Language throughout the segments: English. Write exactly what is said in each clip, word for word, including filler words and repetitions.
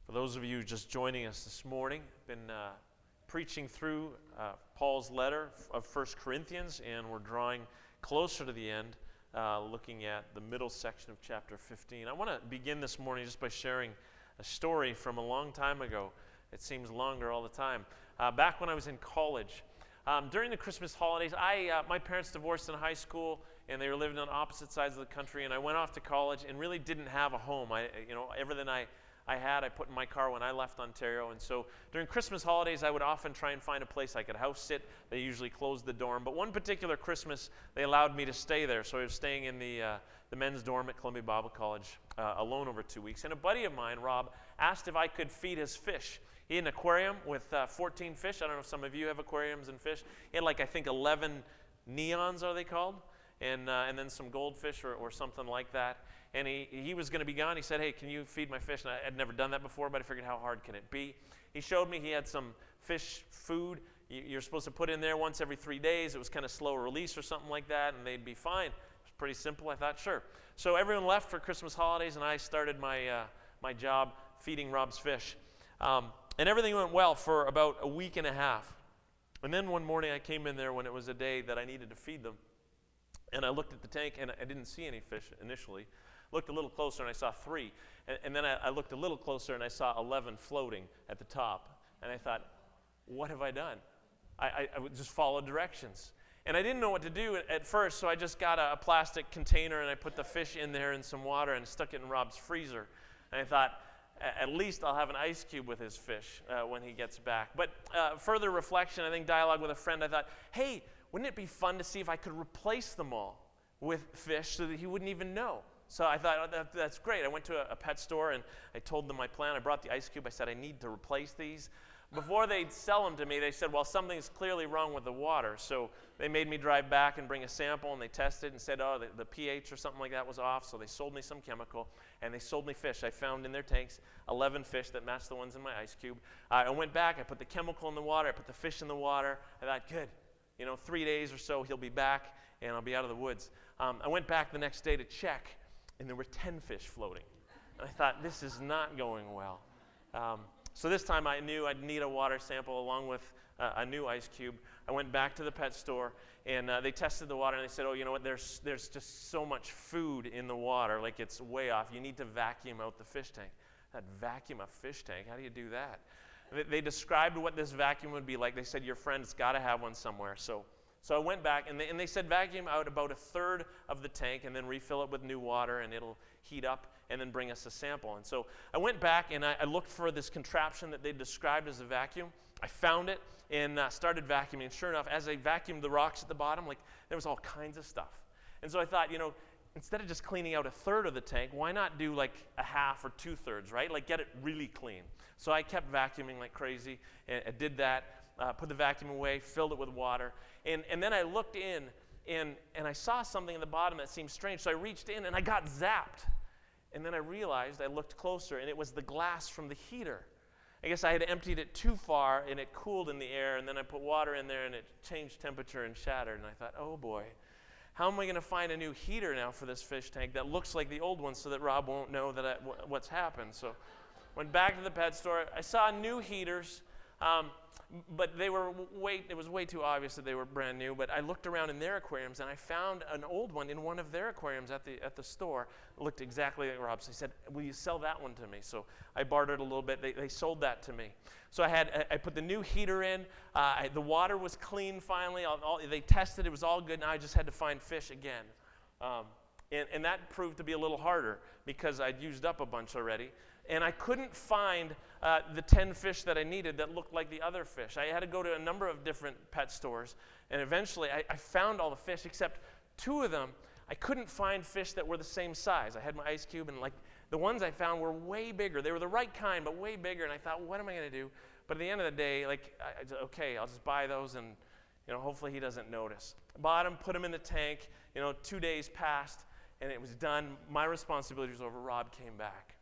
For those of you just joining us this morning, I've been uh, preaching through uh, Paul's letter of First Corinthians, and we're drawing closer to the end, uh, looking at the middle section of chapter fifteen. I want to begin this morning just by sharing a story from a long time ago. It seems longer all the time. Uh, back when I was in college, um, during the Christmas holidays, I uh, my parents divorced in high school, and they were living on opposite sides of the country, and I went off to college and really didn't have a home. I, you know, everything I I had, I put in my car when I left Ontario. And so during Christmas holidays, I would often try and find a place I could house sit. They usually closed the dorm. But one particular Christmas, they allowed me to stay there. So I was staying in the, uh, the men's dorm at Columbia Bible College uh, alone over two weeks. And a buddy of mine, Rob, asked if I could feed his fish. He had an aquarium with uh, fourteen fish. I don't know if some of you have aquariums and fish. He had like, I think, eleven neons, are they called? And, uh, and then some goldfish or, or something like that. And he, he was going to be gone. He said, hey, can you feed my fish? And I had never done that before, but I figured, how hard can it be? He showed me he had some fish food you're supposed to put in there once every three days. It was kind of slow release or something like that, and they'd be fine. It was pretty simple. I thought, sure. So everyone left for Christmas holidays, and I started my, uh, my job feeding Rob's fish. Um, and everything went well for about a week and a half. And then one morning I came in there when it was a day that I needed to feed them. And I looked at the tank, and I didn't see any fish initially. Looked a little closer, and I saw three. And, and then I, I looked a little closer, and I saw eleven floating at the top. And I thought, what have I done? I, I, I would just follow directions. And I didn't know what to do at, at first, so I just got a, a plastic container, and I put the fish in there in some water and stuck it in Rob's freezer. And I thought, at least I'll have an ice cube with his fish uh, when he gets back. But uh, further reflection, I think dialogue with a friend, I thought, hey, wouldn't it be fun to see if I could replace them all with fish so that he wouldn't even know? So I thought, oh, that, that's great. I went to a, a pet store, and I told them my plan. I brought the ice cube. I said, I need to replace these. Before they'd sell them to me, they said, well, something's clearly wrong with the water. So they made me drive back and bring a sample, and they tested and said, oh, the, the pH or something like that was off. So they sold me some chemical, and they sold me fish. I found in their tanks eleven fish that matched the ones in my ice cube. Uh, I went back. I put the chemical in the water. I put the fish in the water. I thought, good. You know, three days or so, he'll be back, and I'll be out of the woods. Um, I went back the next day to check, and there were ten fish floating. And I thought, this is not going well. Um, so this time I knew I'd need a water sample along with uh, a new ice cube. I went back to the pet store, and uh, they tested the water, and they said, oh, you know what, there's, there's just so much food in the water, like it's way off. You need to vacuum out the fish tank. That vacuum a fish tank, how do you do that? They described what this vacuum would be like. They said, your friend's got to have one somewhere. So so I went back, and they, and they said vacuum out about a third of the tank and then refill it with new water, and it'll heat up and then bring us a sample. And so I went back, and I, I looked for this contraption that they described as a vacuum. I found it and uh, started vacuuming. And sure enough, as I vacuumed the rocks at the bottom, like there was all kinds of stuff. And so I thought, you know, instead of just cleaning out a third of the tank, why not do like a half or two thirds, right? Like get it really clean. So I kept vacuuming like crazy, and I did that, uh, put the vacuum away, filled it with water, and, and then I looked in, and, and I saw something in the bottom that seemed strange, so I reached in, and I got zapped. And then I realized, I looked closer, and it was the glass from the heater. I guess I had emptied it too far, and it cooled in the air, and then I put water in there, and it changed temperature and shattered, and I thought, oh boy. How am I going to find a new heater now for this fish tank that looks like the old one so that Rob won't know that I, what's happened? So went back to the pet store. I saw new heaters, um, but they were way, it was way too obvious that they were brand new. But I looked around in their aquariums, and I found an old one in one of their aquariums at the at the store. It looked exactly like Rob's. They said, will you sell that one to me? So I bartered a little bit. They, they sold that to me. So I had I put the new heater in. Uh, I, the water was clean finally. All, all, they tested. It was all good. Now I just had to find fish again. Um, and, and that proved to be a little harder because I'd used up a bunch already. And I couldn't find uh, the ten fish that I needed that looked like the other fish. I had to go to a number of different pet stores. And eventually I, I found all the fish except two of them. I couldn't find fish that were the same size. I had my ice cube, and like the ones I found were way bigger. They were the right kind, but way bigger. And I thought, what am I going to do? But at the end of the day, like, I, I, okay, I'll just buy those, and you know, hopefully he doesn't notice. Bought them, put them in the tank. You know, two days passed, and it was done. My responsibility was over. Rob came back,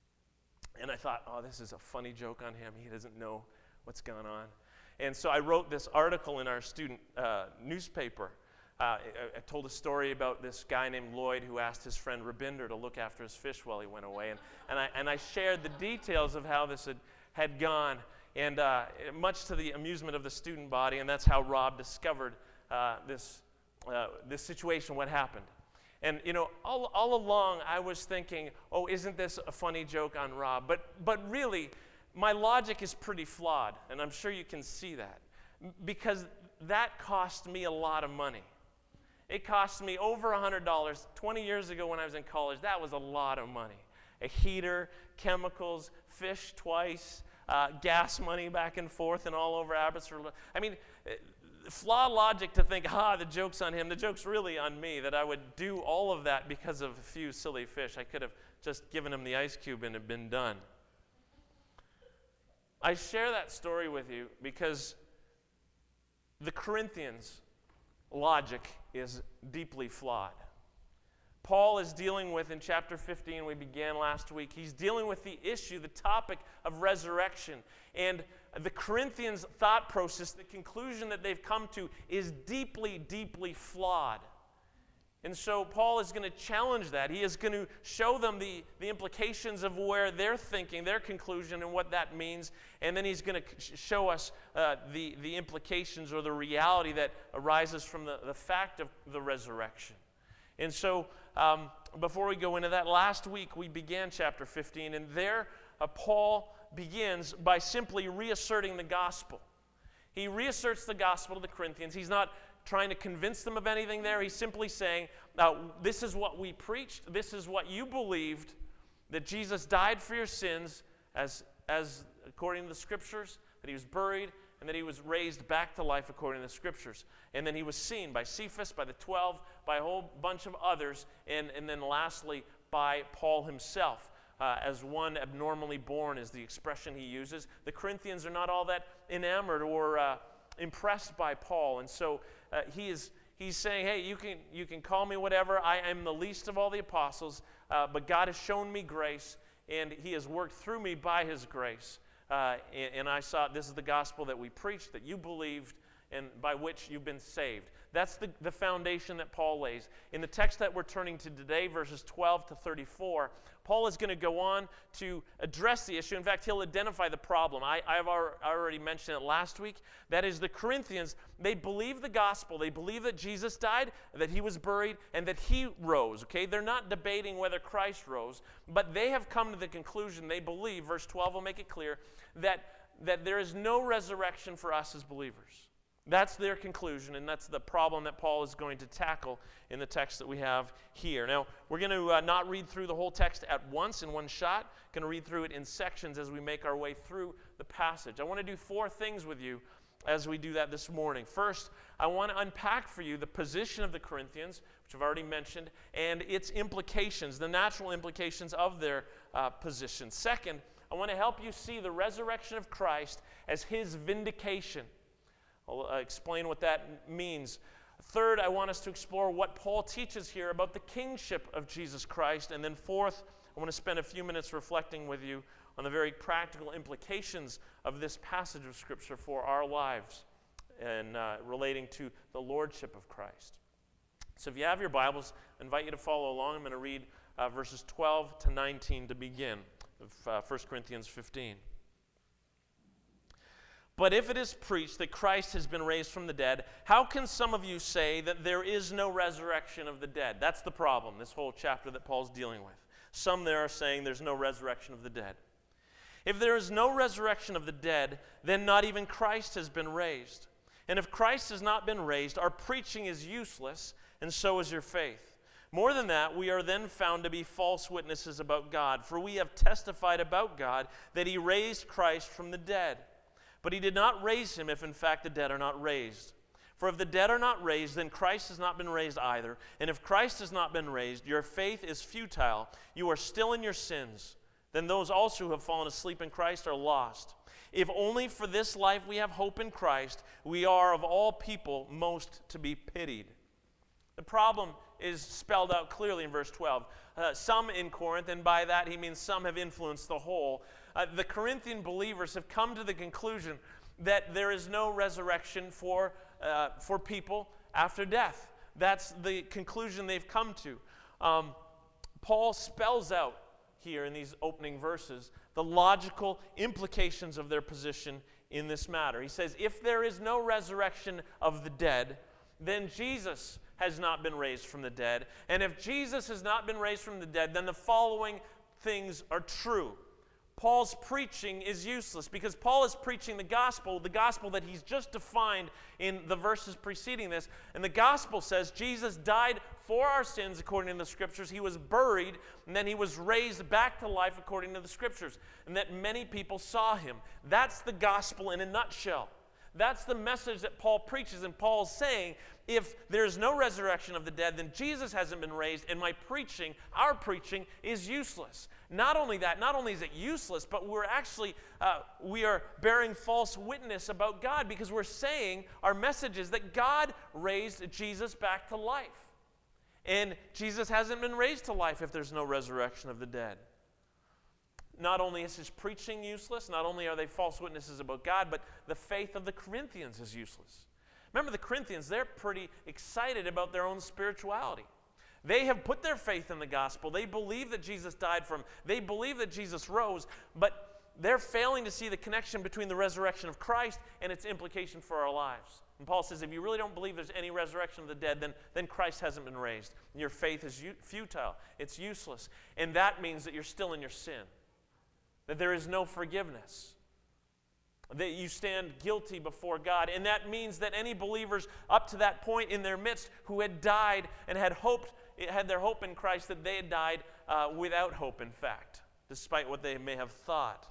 and I thought, oh, this is a funny joke on him. He doesn't know what's going on. And so I wrote this article in our student uh, newspaper I, I told a story about this guy named Lloyd who asked his friend Rabinder to look after his fish while he went away. And, and, I, and I shared the details of how this had, had gone, and uh, much to the amusement of the student body, and that's how Rob discovered uh, this, uh, this situation, what happened. And, you know, all, all along I was thinking, oh, isn't this a funny joke on Rob? But, but really, my logic is pretty flawed, and I'm sure you can see that, because that cost me a lot of money. It cost me over one hundred dollars. twenty years ago when I was in college, that was a lot of money. A heater, chemicals, fish twice, uh, gas money back and forth and all over Abbotsford. I mean, flawed logic to think, ah, the joke's on him. The joke's really on me, that I would do all of that because of a few silly fish. I could have just given him the ice cube and it had been done. I share that story with you because the Corinthians' logic is deeply flawed. Paul is dealing with, in chapter fifteen, we began last week, he's dealing with the issue, the topic of resurrection. And the Corinthians' thought process, the conclusion that they've come to, is deeply, deeply flawed. And so Paul is going to challenge that. He is going to show them the, the implications of where they're thinking, their conclusion, and what that means. And then he's going to show us uh, the, the implications or the reality that arises from the, the fact of the resurrection. And so um, before we go into that, last week we began chapter fifteen, and there uh, Paul begins by simply reasserting the gospel. He reasserts the gospel to the Corinthians. He's not trying to convince them of anything there. He's simply saying, uh, this is what we preached, this is what you believed, that Jesus died for your sins as, as according to the Scriptures, that he was buried, and that he was raised back to life according to the Scriptures. And then he was seen by Cephas, by the twelve, by a whole bunch of others, and, and then lastly by Paul himself. Uh, as one abnormally born is the expression he uses. The Corinthians are not all that enamored or uh, impressed by Paul, and so uh, he is he's saying, hey, you can you can call me whatever. I am the least of all the apostles, uh, but God has shown me grace, and he has worked through me by his grace. Uh, and, and I saw this is the gospel that we preached, that you believed, and by which you've been saved. That's the, the foundation that Paul lays. In the text that we're turning to today, verses twelve to thirty-four, Paul is going to go on to address the issue. In fact, he'll identify the problem. I, I've already mentioned it last week. That is, the Corinthians, they believe the gospel. They believe that Jesus died, that he was buried, and that he rose. Okay, they're not debating whether Christ rose, but they have come to the conclusion, they believe, verse twelve will make it clear, that, that there is no resurrection for us as believers. That's their conclusion, and that's the problem that Paul is going to tackle in the text that we have here. Now, we're going to uh, not read through the whole text at once in one shot. Going to read through it in sections as we make our way through the passage. I want to do four things with you as we do that this morning. First, I want to unpack for you the position of the Corinthians, which I've already mentioned, and its implications, the natural implications of their uh, position. Second, I want to help you see the resurrection of Christ as his vindication. I'll uh, explain what that means. Third, I want us to explore what Paul teaches here about the kingship of Jesus Christ. And then fourth, I want to spend a few minutes reflecting with you on the very practical implications of this passage of Scripture for our lives and uh, relating to the lordship of Christ. So if you have your Bibles, I invite you to follow along. I'm going to read uh, verses twelve to nineteen to begin of uh, First Corinthians fifteen. But if it is preached that Christ has been raised from the dead, how can some of you say that there is no resurrection of the dead? That's the problem, this whole chapter that Paul's dealing with. Some there are saying there's no resurrection of the dead. If there is no resurrection of the dead, then not even Christ has been raised. And if Christ has not been raised, our preaching is useless, and so is your faith. More than that, we are then found to be false witnesses about God, for we have testified about God that he raised Christ from the dead. But he did not raise him if in fact the dead are not raised. For if the dead are not raised, then Christ has not been raised either. And if Christ has not been raised, your faith is futile. You are still in your sins. Then those also who have fallen asleep in Christ are lost. If only for this life we have hope in Christ, we are of all people most to be pitied. The problem is spelled out clearly in verse twelve. Uh, some in Corinth, and by that he means some have influenced the whole. Uh, the Corinthian believers have come to the conclusion that there is no resurrection for, uh, for people after death. That's the conclusion they've come to. Um, Paul spells out here in these opening verses the logical implications of their position in this matter. He says, if there is no resurrection of the dead, then Jesus has not been raised from the dead. And if Jesus has not been raised from the dead, then the following things are true. Paul's preaching is useless because Paul is preaching the gospel, the gospel that he's just defined in the verses preceding this. And the gospel says Jesus died for our sins according to the scriptures. He was buried, and then he was raised back to life according to the scriptures. And that many people saw him. That's the gospel in a nutshell. That's the message that Paul preaches. And Paul's saying, if there's no resurrection of the dead, then Jesus hasn't been raised, and my preaching, our preaching, is useless. Not only that, not only is it useless, but we're actually, uh, we are bearing false witness about God because we're saying, our message is that God raised Jesus back to life. And Jesus hasn't been raised to life if there's no resurrection of the dead. Not only is his preaching useless, not only are they false witnesses about God, but the faith of the Corinthians is useless. Remember, the Corinthians, they're pretty excited about their own spirituality. They have put their faith in the gospel. They believe that Jesus died for them. They believe that Jesus rose, but they're failing to see the connection between the resurrection of Christ and its implication for our lives. And Paul says, if you really don't believe there's any resurrection of the dead, then, then Christ hasn't been raised. Your faith is u- futile. It's useless. And that means that you're still in your sin, that there is no forgiveness, that you stand guilty before God. And that means that any believers up to that point in their midst who had died and had hoped, had their hope in Christ, that they had died uh, without hope, in fact, despite what they may have thought.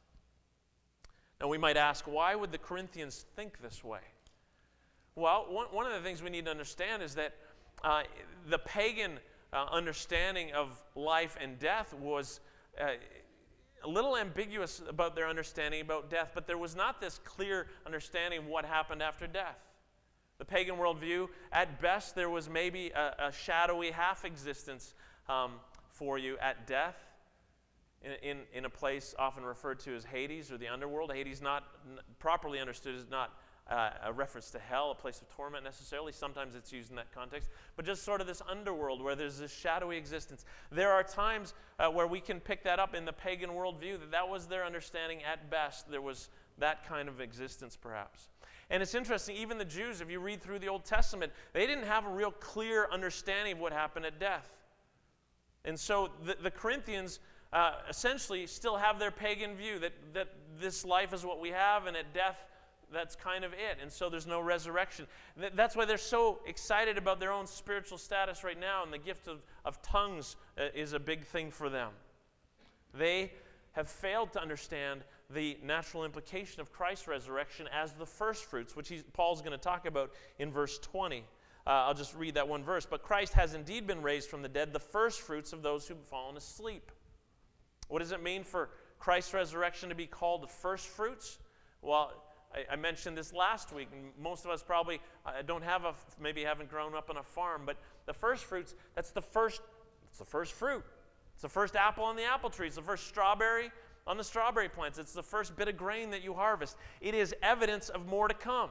Now we might ask, why would the Corinthians think this way? Well, one, one of the things we need to understand is that uh, the pagan uh, understanding of life and death was uh, a little ambiguous about their understanding about death, but there was not this clear understanding of what happened after death. The pagan worldview, at best, there was maybe a, a shadowy half-existence um, for you at death in, in, in a place often referred to as Hades or the underworld. Hades, not n- properly understood, is not uh, a reference to hell, a place of torment necessarily. Sometimes it's used in that context. But just sort of this underworld where there's this shadowy existence. There are times uh, where we can pick that up in the pagan worldview, that that was their understanding at best. There was that kind of existence perhaps. And it's interesting, even the Jews, if you read through the Old Testament, they didn't have a real clear understanding of what happened at death. And so the, the Corinthians uh, essentially still have their pagan view that, that this life is what we have, and at death, that's kind of it. And so there's no resurrection. That's why they're so excited about their own spiritual status right now, and the gift of, of tongues uh, is a big thing for them. They have failed to understand the natural implication of Christ's resurrection as the first fruits, which he's, Paul's going to talk about in verse twenty. Uh, I'll just read that one verse. But Christ has indeed been raised from the dead, the first fruits of those who've fallen asleep. What does it mean for Christ's resurrection to be called the first fruits? Well, I, I mentioned this last week, and most of us probably uh, don't have a, maybe haven't grown up on a farm, but the first fruits, that's the first, it's the first fruit. It's the first apple on the apple tree. It's the first strawberry on the strawberry plants. It's the first bit of grain that you harvest. It is evidence of more to come.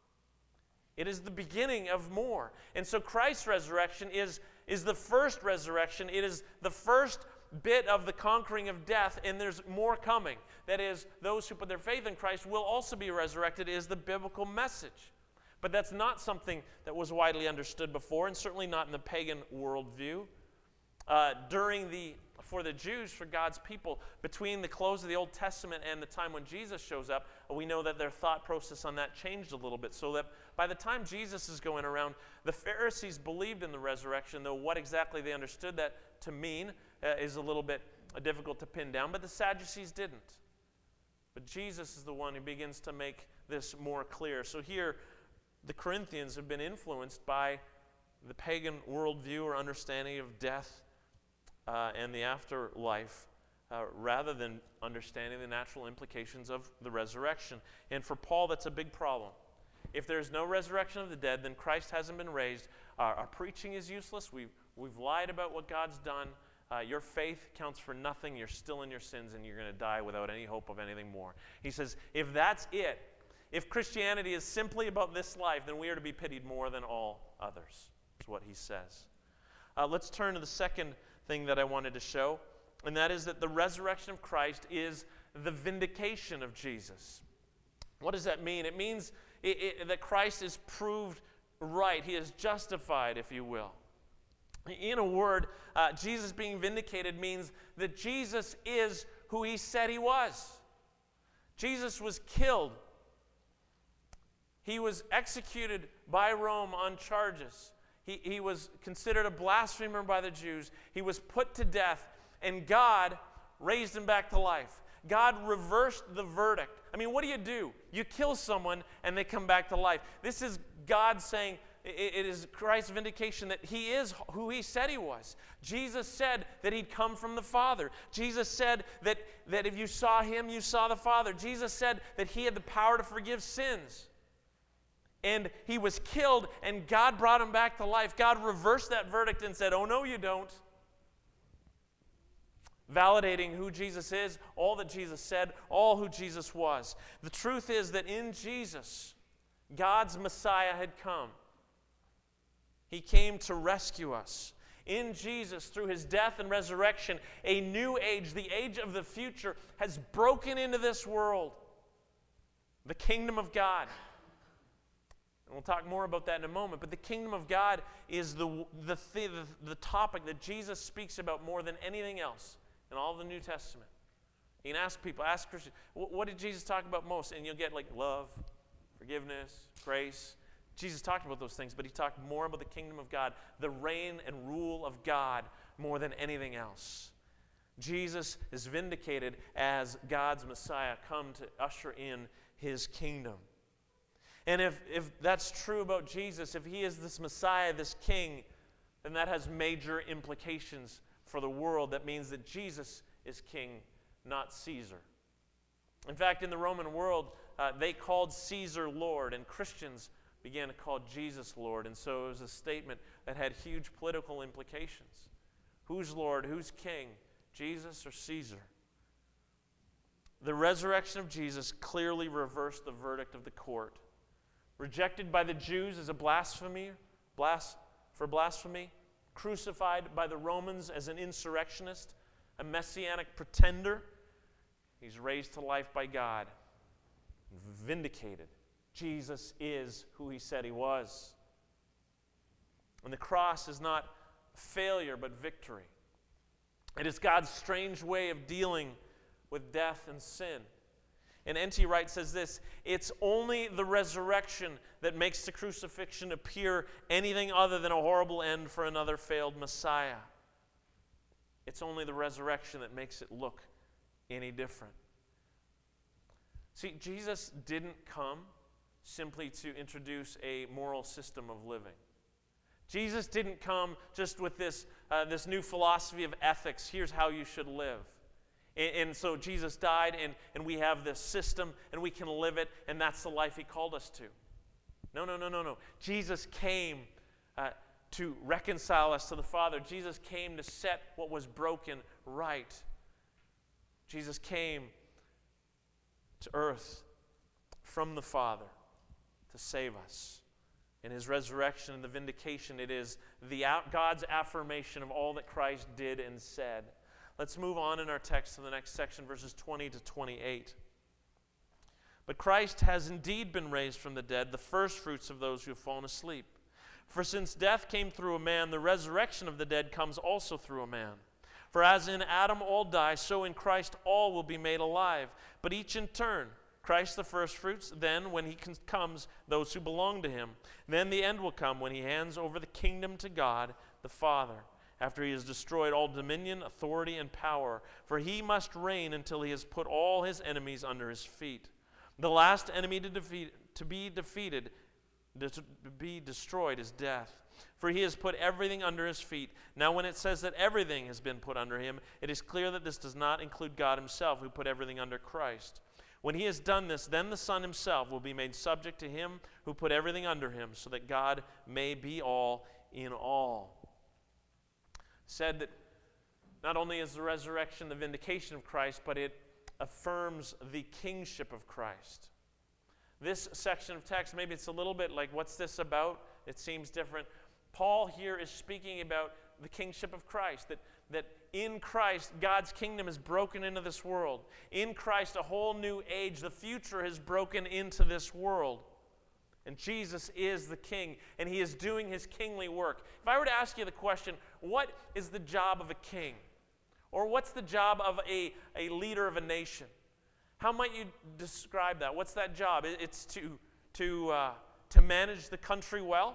It is the beginning of more. And so Christ's resurrection is, is the first resurrection. It is the first bit of the conquering of death, and there's more coming. That is, those who put their faith in Christ will also be resurrected, is the biblical message. But that's not something that was widely understood before, and certainly not in the pagan worldview. Uh, during the, for the Jews, for God's people, between the close of the Old Testament and the time when Jesus shows up, we know that their thought process on that changed a little bit, so that by the time Jesus is going around, the Pharisees believed in the resurrection, though what exactly they understood that to mean uh, is a little bit uh, difficult to pin down, but the Sadducees didn't. But Jesus is the one who begins to make this more clear. So here, the Corinthians have been influenced by the pagan worldview or understanding of death Uh, and the afterlife, uh, rather than understanding the natural implications of the resurrection. And for Paul, that's a big problem. If there's no resurrection of the dead, then Christ hasn't been raised. Our, our preaching is useless. We've, we've lied about what God's done. Uh, your faith counts for nothing. You're still in your sins, and you're going to die without any hope of anything more. He says, if that's it, if Christianity is simply about this life, then we are to be pitied more than all others. is what he says. Uh, let's turn to the second thing that I wanted to show, and that is that the resurrection of Christ is the vindication of Jesus. What does that mean? It means it, it, that Christ is proved right. He is justified, if you will. In a word, uh, Jesus being vindicated means that Jesus is who he said he was. Jesus was killed. He was executed by Rome on charges. He, he was considered a blasphemer by the Jews. He was put to death, and God raised him back to life. God reversed the verdict. I mean, what do you do? You kill someone, and they come back to life. This is God saying, it is Christ's vindication that he is who he said he was. Jesus said that he'd come from the Father. Jesus said that, that if you saw him, you saw the Father. Jesus said that he had the power to forgive sins. And he was killed, and God brought him back to life. God reversed that verdict and said, oh, no, you don't. Validating who Jesus is, all that Jesus said, all who Jesus was. The truth is that in Jesus, God's Messiah had come. He came to rescue us. In Jesus, through his death and resurrection, a new age, the age of the future, has broken into this world. The kingdom of God. And we'll talk more about that in a moment. But the kingdom of God is the, the, the, the topic that Jesus speaks about more than anything else in all the New Testament. You can ask people, ask Christians, what did Jesus talk about most? And you'll get like love, forgiveness, grace. Jesus talked about those things, but he talked more about the kingdom of God, the reign and rule of God, more than anything else. Jesus is vindicated as God's Messiah, come to usher in his kingdom. And if, if that's true about Jesus, if he is this Messiah, this king, then that has major implications for the world. That means that Jesus is king, not Caesar. In fact, in the Roman world, uh, they called Caesar Lord, and Christians began to call Jesus Lord. And so it was a statement that had huge political implications. Who's Lord? Who's king? Jesus or Caesar? The resurrection of Jesus clearly reversed the verdict of the court. Rejected by the Jews as a blasphemy, blas- for blasphemy, crucified by the Romans as an insurrectionist, a messianic pretender, he's raised to life by God, vindicated. Jesus is who he said he was. And the cross is not failure, but victory. It is God's strange way of dealing with death and sin. And N T Wright says this, it's only the resurrection that makes the crucifixion appear anything other than a horrible end for another failed Messiah. It's only the resurrection that makes it look any different. See, Jesus didn't come simply to introduce a moral system of living. Jesus didn't come just with this, uh, this new philosophy of ethics. Here's how you should live. And, and so Jesus died, and, and we have this system, and we can live it, and that's the life he called us to. No, no, no, no, no. Jesus came uh, to reconcile us to the Father. Jesus came to set what was broken right. Jesus came to earth from the Father to save us. In his resurrection and the vindication, it is the out, God's affirmation of all that Christ did and said. Let's move on in our text to the next section, verses twenty to twenty-eight. But Christ has indeed been raised from the dead, the firstfruits of those who have fallen asleep. For since death came through a man, the resurrection of the dead comes also through a man. For as in Adam all die, so in Christ all will be made alive, but each in turn. Christ the firstfruits, then when he comes, those who belong to him. Then the end will come when he hands over the kingdom to God the Father, after he has destroyed all dominion, authority, and power. For he must reign until he has put all his enemies under his feet. The last enemy to, defeat, to be defeated, to be destroyed, is death. For he has put everything under his feet. Now when it says that everything has been put under him, it is clear that this does not include God himself, who put everything under Christ. When he has done this, then the Son himself will be made subject to him who put everything under him, so that God may be all in all. Said that not only is the resurrection the vindication of Christ, but it affirms the kingship of Christ. This section of text, maybe it's a little bit like, what's this about? It seems different. Paul here is speaking about the kingship of Christ, that, that in Christ, God's kingdom is broken into this world. In Christ, a whole new age, the future has broken into this world. And Jesus is the king, and he is doing his kingly work. If I were to ask you the question, what is the job of a king? Or what's the job of a, a leader of a nation? How might you describe that? What's that job? It's to, to, uh, to manage the country well,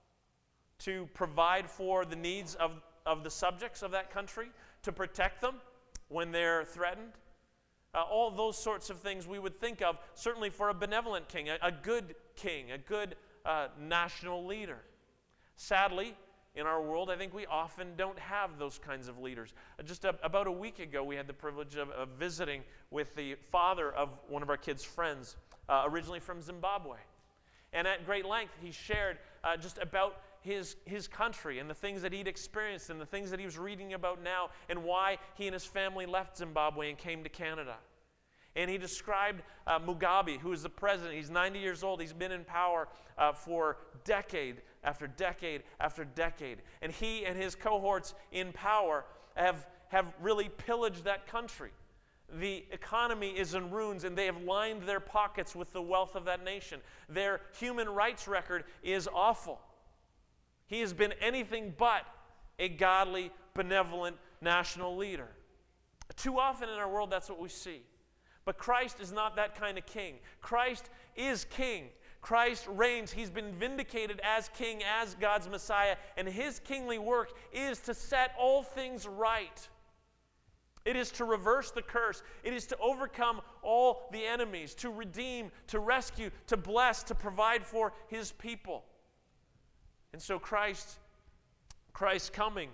to provide for the needs of, of the subjects of that country, to protect them when they're threatened. Uh, all those sorts of things we would think of, certainly for a benevolent king, a, a good king, a good uh, national leader. Sadly, in our world, I think we often don't have those kinds of leaders. Uh, just a, about a week ago, we had the privilege of, of visiting with the father of one of our kids' friends, uh, originally from Zimbabwe. And at great length, he shared uh, just about his, his country and the things that he'd experienced and the things that he was reading about now and why he and his family left Zimbabwe and came to Canada. And he described uh, Mugabe, who is the president. He's ninety years old. He's been in power uh, for decade after decade after decade. And he and his cohorts in power have, have really pillaged that country. The economy is in ruins, and they have lined their pockets with the wealth of that nation. Their human rights record is awful. He has been anything but a godly, benevolent national leader. Too often in our world, that's what we see. But Christ is not that kind of king. Christ is king. Christ reigns. He's been vindicated as king, as God's Messiah, and his kingly work is to set all things right. It is to reverse the curse. It is to overcome all the enemies, to redeem, to rescue, to bless, to provide for his people. And so Christ, Christ's coming,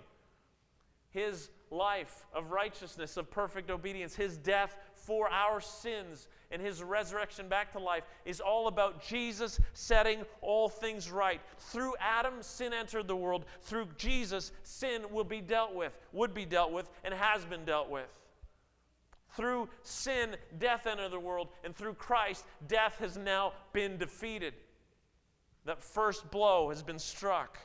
his life of righteousness, of perfect obedience, his death for our sins, and his resurrection back to life is all about Jesus setting all things right. Through Adam, sin entered the world. Through Jesus, sin will be dealt with, would be dealt with, and has been dealt with. Through sin, death entered the world, and through Christ, death has now been defeated. That first blow has been struck.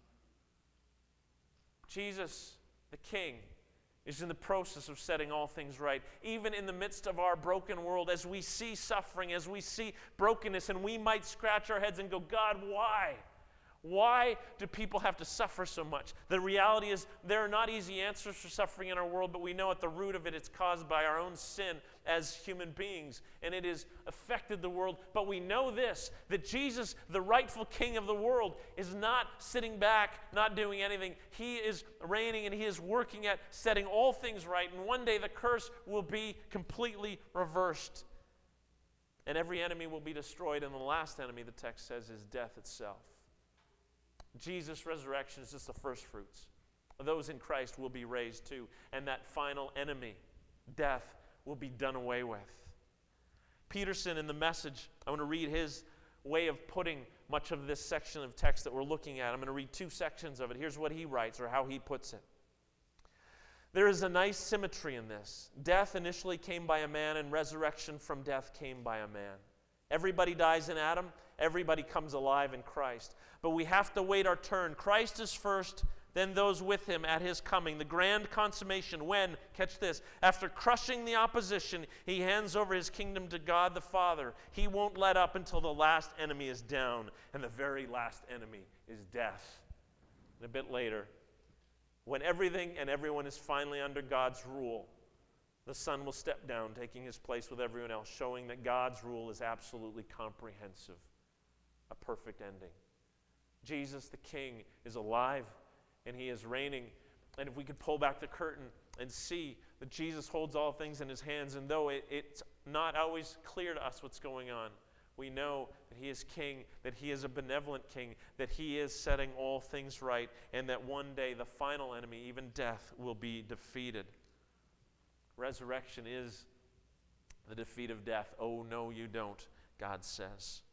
Jesus, the King, is in the process of setting all things right. Even in the midst of our broken world, as we see suffering, as we see brokenness, and we might scratch our heads and go, God, why? Why do people have to suffer so much? The reality is there are not easy answers for suffering in our world, but we know at the root of it it's caused by our own sin as human beings, and it has affected the world. But we know this, that Jesus, the rightful king of the world, is not sitting back, not doing anything. He is reigning, and he is working at setting all things right, and one day the curse will be completely reversed, and every enemy will be destroyed, and the last enemy, the text says, is death itself. Jesus' resurrection is just the first fruits. Those in Christ will be raised too, and that final enemy, death, will be done away with. Peterson, in the Message, I want to read his way of putting much of this section of text that we're looking at. I'm going to read two sections of it. Here's what he writes, or how he puts it. There is a nice symmetry in this. Death initially came by a man, and resurrection from death came by a man. Everybody dies in Adam. Everybody comes alive in Christ. But we have to wait our turn. Christ is first, then those with him at his coming. The grand consummation when, catch this, after crushing the opposition, he hands over his kingdom to God the Father. He won't let up until the last enemy is down, and the very last enemy is death. And a bit later, when everything and everyone is finally under God's rule, the Son will step down, taking his place with everyone else, showing that God's rule is absolutely comprehensive, a perfect ending. Jesus, the King, is alive, and he is reigning. And if we could pull back the curtain and see that Jesus holds all things in his hands, and though it, it's not always clear to us what's going on, we know that he is king, that he is a benevolent king, that he is setting all things right, and that one day the final enemy, even death, will be defeated. Resurrection is the defeat of death. Oh, no, you don't, God says.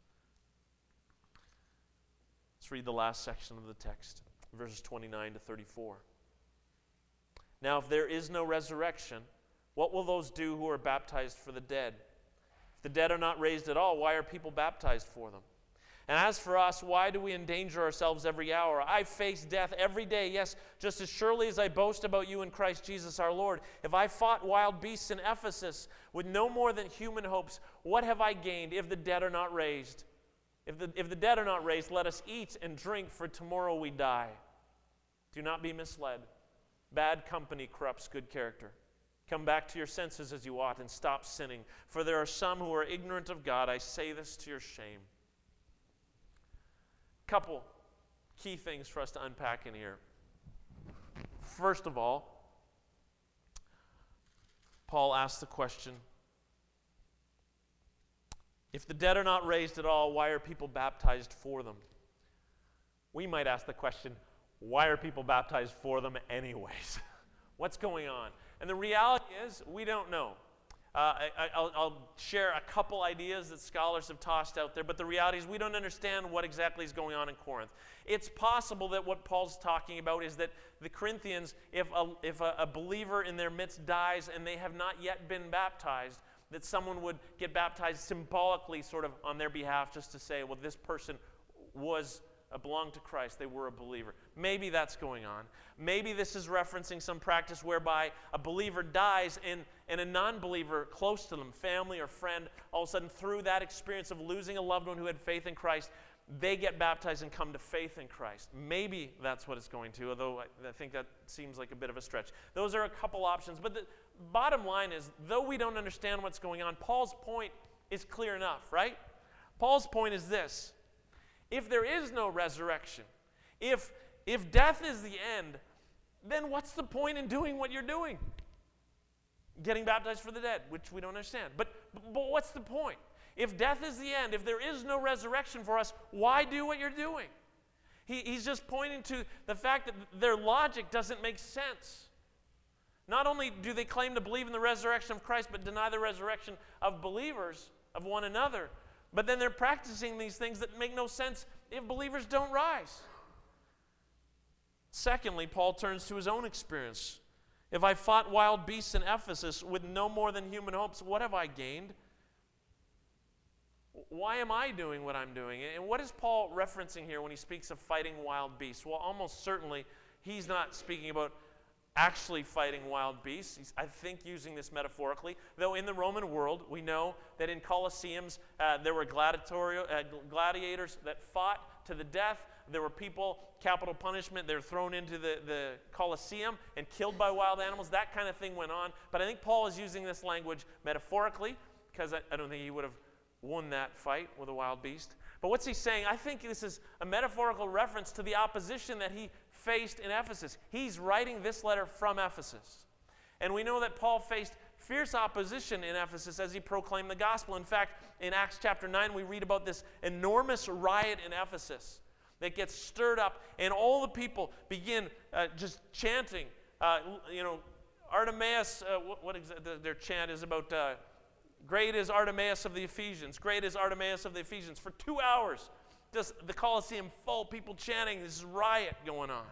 Let's read the last section of the text, verses twenty-nine to thirty-four. Now, if there is no resurrection, what will those do who are baptized for the dead? If the dead are not raised at all, why are people baptized for them? And as for us, why do we endanger ourselves every hour? I face death every day, yes, just as surely as I boast about you in Christ Jesus our Lord. If I fought wild beasts in Ephesus with no more than human hopes, what have I gained if the dead are not raised? If the, if the dead are not raised, let us eat and drink, for tomorrow we die. Do not be misled. Bad company corrupts good character. Come back to your senses as you ought and stop sinning, for there are some who are ignorant of God. I say this to your shame. Couple key things for us to unpack in here. First of all, Paul asks the question, if the dead are not raised at all, why are people baptized for them? We might ask the question, why are people baptized for them anyways? What's going on? And the reality is, we don't know. Uh, I, I'll, I'll share a couple ideas that scholars have tossed out there, but the reality is we don't understand what exactly is going on in Corinth. It's possible that what Paul's talking about is that the Corinthians, if a, if a, a believer in their midst dies and they have not yet been baptized, that someone would get baptized symbolically sort of on their behalf just to say, well, this person was uh, belonged to Christ, they were a believer. Maybe that's going on. Maybe this is referencing some practice whereby a believer dies and, and a non-believer close to them, family or friend, all of a sudden through that experience of losing a loved one who had faith in Christ, they get baptized and come to faith in Christ. Maybe that's what it's going to, although I, I think that seems like a bit of a stretch. Those are a couple options, but the bottom line is, though we don't understand what's going on, Paul's point is clear enough, right? Paul's point is this: if there is no resurrection, if, if death is the end, then what's the point in doing what you're doing? Getting baptized for the dead, which we don't understand. But, but what's the point? If death is the end, if there is no resurrection for us, why do what you're doing? He, he's just pointing to the fact that their logic doesn't make sense. Not only do they claim to believe in the resurrection of Christ, but deny the resurrection of believers, of one another, but then they're practicing these things that make no sense if believers don't rise. Secondly, Paul turns to his own experience. If I fought wild beasts in Ephesus with no more than human hopes, what have I gained? Why am I doing what I'm doing? And what is Paul referencing here when he speaks of fighting wild beasts? Well, almost certainly he's not speaking about actually fighting wild beasts. He's, I think, using this metaphorically. Though in the Roman world, we know that in Colosseums, uh, there were gladiatorial, uh, gladiators that fought to the death. There were people, capital punishment, they were thrown into the, the Colosseum and killed by wild animals. That kind of thing went on. But I think Paul is using this language metaphorically, because I, I don't think he would have won that fight with a wild beast. But what's he saying? I think this is a metaphorical reference to the opposition that he faced in Ephesus. He's writing this letter from Ephesus. And we know that Paul faced fierce opposition in Ephesus as he proclaimed the gospel. In fact, in Acts chapter nine, we read about this enormous riot in Ephesus that gets stirred up, and all the people begin uh, just chanting. Uh, you know, Artemis, uh, what, what exa- their chant is about, uh, great is Artemis of the Ephesians, great is Artemis of the Ephesians. For two hours, just the Colosseum full, people chanting, this riot going on.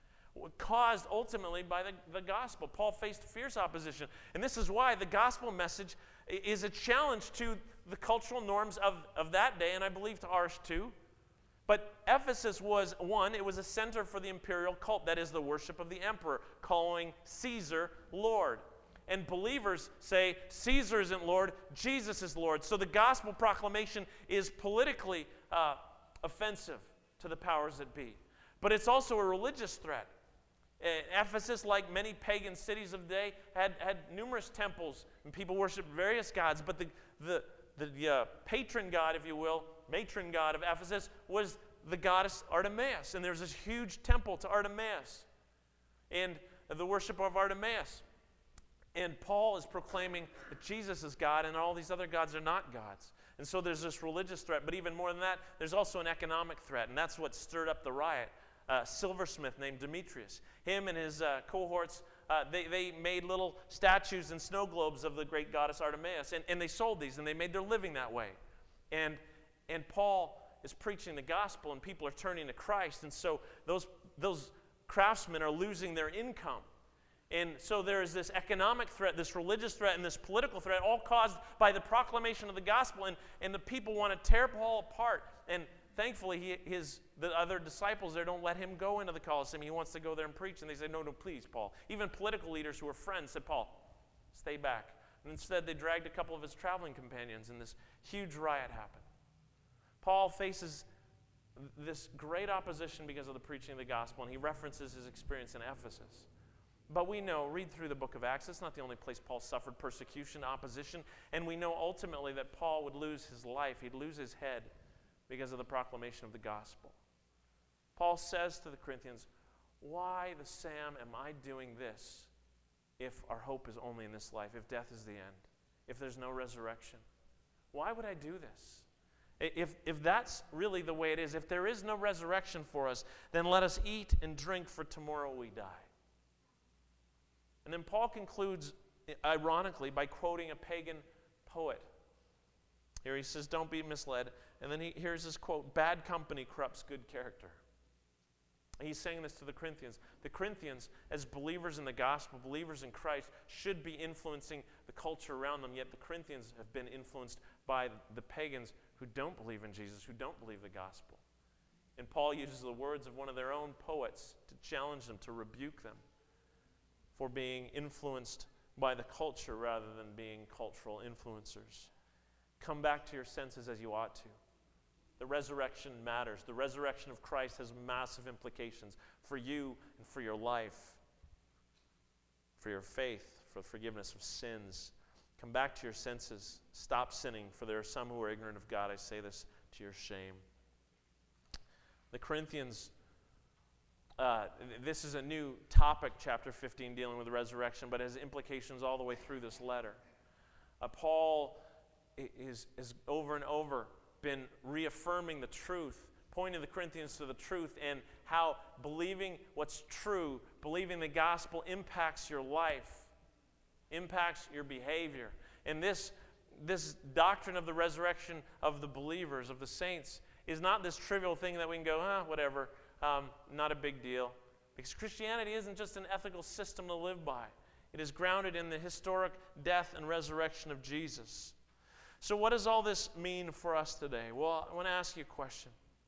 Caused ultimately by the, the gospel. Paul faced fierce opposition. And this is why the gospel message is a challenge to the cultural norms of, of that day, and I believe to ours too. But Ephesus was, one, it was a center for the imperial cult, that is the worship of the emperor, calling Caesar Lord. And believers say, Caesar isn't Lord, Jesus is Lord. So the gospel proclamation is politically uh, offensive to the powers that be. But it's also a religious threat. Uh, Ephesus, like many pagan cities of the day, had, had numerous temples, and people worshiped various gods. But the, the, the uh, patron god, if you will, matron god of Ephesus, was the goddess Artemis. And there's this huge temple to Artemis, and the worship of Artemis. And Paul is proclaiming that Jesus is God and all these other gods are not gods. And so there's this religious threat. But even more than that, there's also an economic threat. And that's what stirred up the riot. A silversmith named Demetrius. Him and his uh, cohorts, uh, they, they made little statues and snow globes of the great goddess Artemis. And, and they sold these and they made their living that way. And, and Paul is preaching the gospel and people are turning to Christ. And so those, those craftsmen are losing their income. And so there is this economic threat, this religious threat, and this political threat, all caused by the proclamation of the gospel. And, and the people want to tear Paul apart and thankfully, he, his the other disciples there don't let him go into the Colosseum. He wants to go there and preach. And they say, no, no, please, Paul. Even political leaders who were friends said, Paul, stay back. And instead, they dragged a couple of his traveling companions, and this huge riot happened. Paul faces this great opposition because of the preaching of the gospel, and he references his experience in Ephesus. But we know, read through the book of Acts, it's not the only place Paul suffered persecution, opposition, and we know ultimately that Paul would lose his life, he'd lose his head because of the proclamation of the gospel. Paul says to the Corinthians, why the Sam am I doing this if our hope is only in this life, if death is the end, if there's no resurrection? Why would I do this? If, if that's really the way it is, if there is no resurrection for us, then let us eat and drink, for tomorrow we die. And then Paul concludes, ironically, by quoting a pagan poet. Here he says, don't be misled. And then he, here's his quote, bad company corrupts good character. He's saying this to the Corinthians. The Corinthians, as believers in the gospel, believers in Christ, should be influencing the culture around them, yet the Corinthians have been influenced by the pagans who don't believe in Jesus, who don't believe the gospel. And Paul uses the words of one of their own poets to challenge them, to rebuke them for being influenced by the culture rather than being cultural influencers. Come back to your senses as you ought to. The resurrection matters. The resurrection of Christ has massive implications for you and for your life, for your faith, for the forgiveness of sins. Come back to your senses. Stop sinning, for there are some who are ignorant of God. I say this to your shame. The Corinthians, uh, this is a new topic, chapter fifteen, dealing with the resurrection, but it has implications all the way through this letter. Uh, Paul is, is over and over been reaffirming the truth, pointing the Corinthians to the truth, and how believing what's true, believing the gospel impacts your life, impacts your behavior. And this, this doctrine of the resurrection of the believers, of the saints, is not this trivial thing that we can go, ah, whatever, um, not a big deal. Because Christianity isn't just an ethical system to live by. It is grounded in the historic death and resurrection of Jesus. So what does all this mean for us today? Well, I want to ask you a question.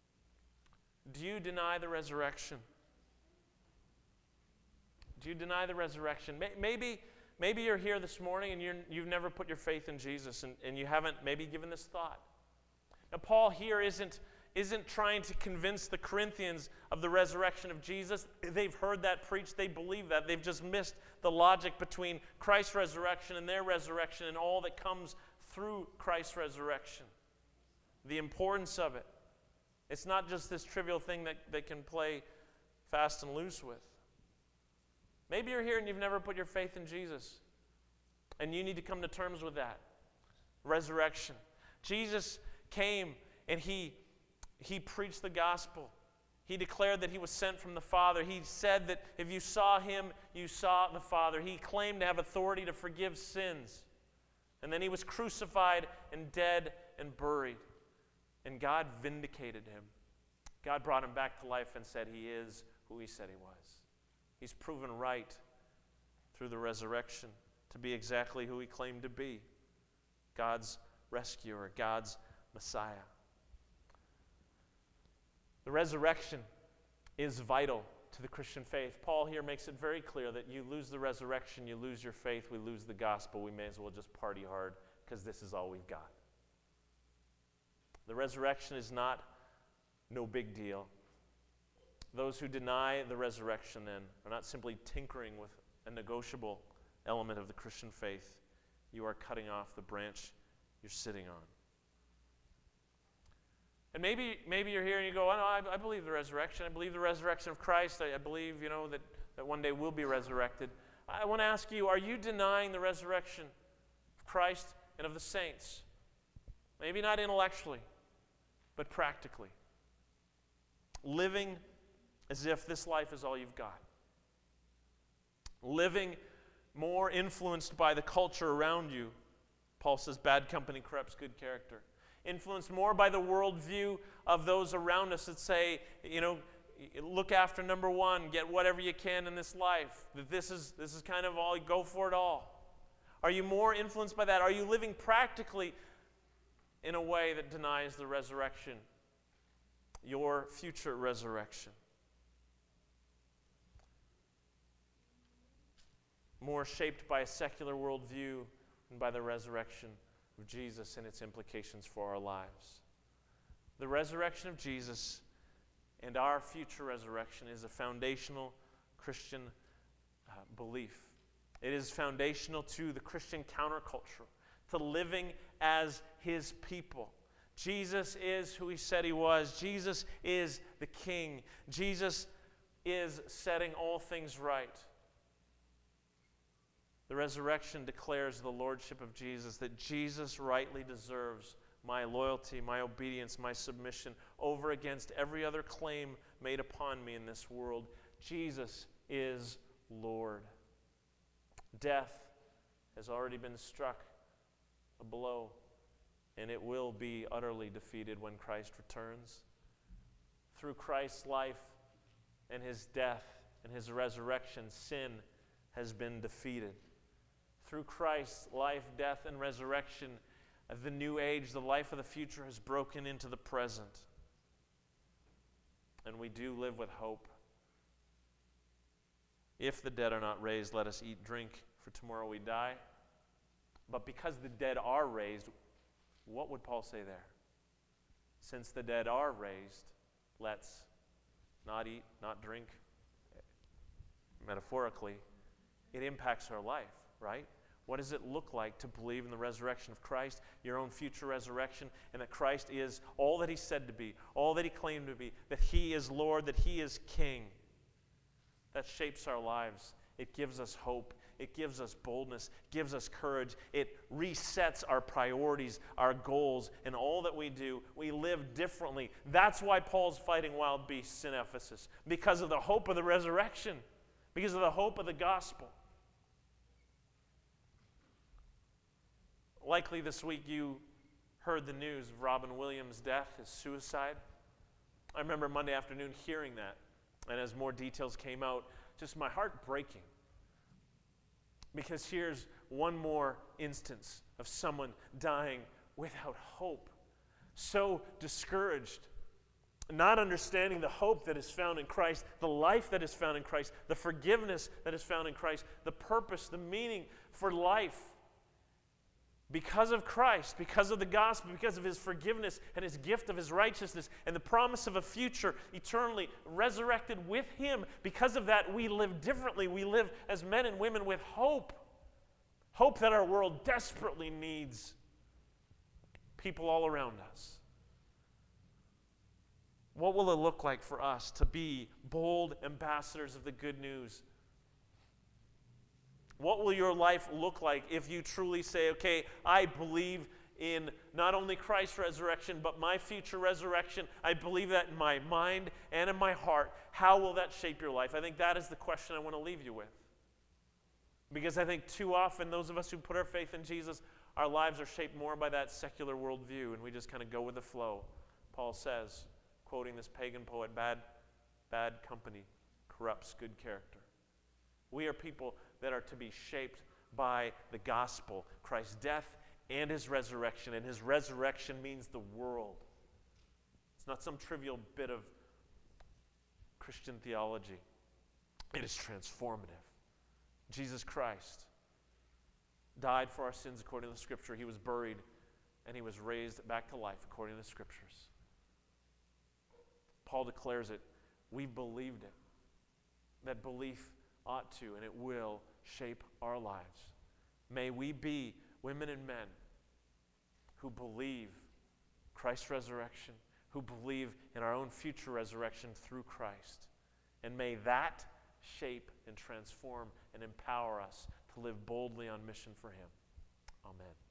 Do you deny the resurrection? Do you deny the resurrection? Maybe, maybe you're here this morning and you're, you've never put your faith in Jesus, and, and you haven't maybe given this thought. Now, Paul here isn't, isn't trying to convince the Corinthians of the resurrection of Jesus. They've heard that preached. They believe that. They've just missed the logic between Christ's resurrection and their resurrection and all that comes through Christ's resurrection. The importance of it. It's not just this trivial thing that they can play fast and loose with. Maybe you're here and you've never put your faith in Jesus, and you need to come to terms with that. Resurrection. Jesus came and he, he preached the gospel. He declared that he was sent from the Father. He said that if you saw him, you saw the Father. He claimed to have authority to forgive sins. And then he was crucified and dead and buried. And God vindicated him. God brought him back to life and said he is who he said he was. He's proven right through the resurrection to be exactly who he claimed to be. God's rescuer, God's Messiah. The resurrection is vital to the Christian faith. Paul here makes it very clear that you lose the resurrection, you lose your faith, we lose the gospel, we may as well just party hard because this is all we've got. The resurrection is not no big deal. Those who deny the resurrection then are not simply tinkering with a negotiable element of the Christian faith. You are cutting off the branch you're sitting on. And maybe maybe you're here and you go, oh, no, I, I believe the resurrection. I believe the resurrection of Christ. I, I believe, you know, that, that one day we'll be resurrected. I want to ask you, are you denying the resurrection of Christ and of the saints? Maybe not intellectually, but practically. Living as if this life is all you've got. Living more influenced by the culture around you. Paul says bad company corrupts good character. Influenced more by the worldview of those around us that say, you know, look after number one, get whatever you can in this life. That this is this is kind of all, go for it all. Are you more influenced by that? Are you living practically in a way that denies the resurrection your future resurrection. More shaped by a secular worldview than by the resurrection of Jesus and its implications for our lives. The resurrection of Jesus and our future resurrection is a foundational Christian uh, belief. It is foundational to the Christian counterculture, to living as his people. Jesus is who he said he was. Jesus is the King. Jesus is setting all things right. The resurrection declares the lordship of Jesus, that Jesus rightly deserves my loyalty, my obedience, my submission over against every other claim made upon me in this world. Jesus is Lord. Death has already been struck a blow, and it will be utterly defeated when Christ returns. Through Christ's life and his death and his resurrection, sin has been defeated. Through Christ's life, death, and resurrection, the new age, the life of the future, has broken into the present. And we do live with hope. If the dead are not raised, let us eat, drink, for tomorrow we die. But because the dead are raised, what would Paul say there? Since the dead are raised, let's not eat, not drink. Metaphorically, it impacts our life, right? What does it look like to believe in the resurrection of Christ, your own future resurrection, and that Christ is all that he said to be, all that he claimed to be, that he is Lord, that he is King? That shapes our lives. It gives us hope. It gives us boldness, gives us courage. It resets our priorities, our goals, and all that we do. We live differently. That's why Paul's fighting wild beasts in Ephesus, because of the hope of the resurrection, because of the hope of the gospel. Likely this week you heard the news of Robin Williams' death, his suicide. I remember Monday afternoon hearing that, and as more details came out, just my heart breaking. Because here's one more instance of someone dying without hope, so discouraged, not understanding the hope that is found in Christ, the life that is found in Christ, the forgiveness that is found in Christ, the purpose, the meaning for life. Because of Christ, because of the gospel, because of his forgiveness and his gift of his righteousness and the promise of a future eternally resurrected with him, because of that we live differently. We live as men and women with hope. Hope that our world desperately needs. People all around us. What will it look like for us to be bold ambassadors of the good news? What will your life look like if you truly say, okay, I believe in not only Christ's resurrection, but my future resurrection. I believe that in my mind and in my heart. How will that shape your life? I think that is the question I want to leave you with. Because I think too often, those of us who put our faith in Jesus, our lives are shaped more by that secular worldview, and we just kind of go with the flow. Paul says, quoting this pagan poet, bad, bad company corrupts good character. We are people that are to be shaped by the gospel, Christ's death and his resurrection. And his resurrection means the world. It's not some trivial bit of Christian theology. It is transformative. Jesus Christ died for our sins according to the Scripture. He was buried, and he was raised back to life according to the Scriptures. Paul declares it. We've believed it. That belief ought to, and it will, shape our lives. May we be women and men who believe Christ's resurrection, who believe in our own future resurrection through Christ. And may that shape and transform and empower us to live boldly on mission for him. Amen.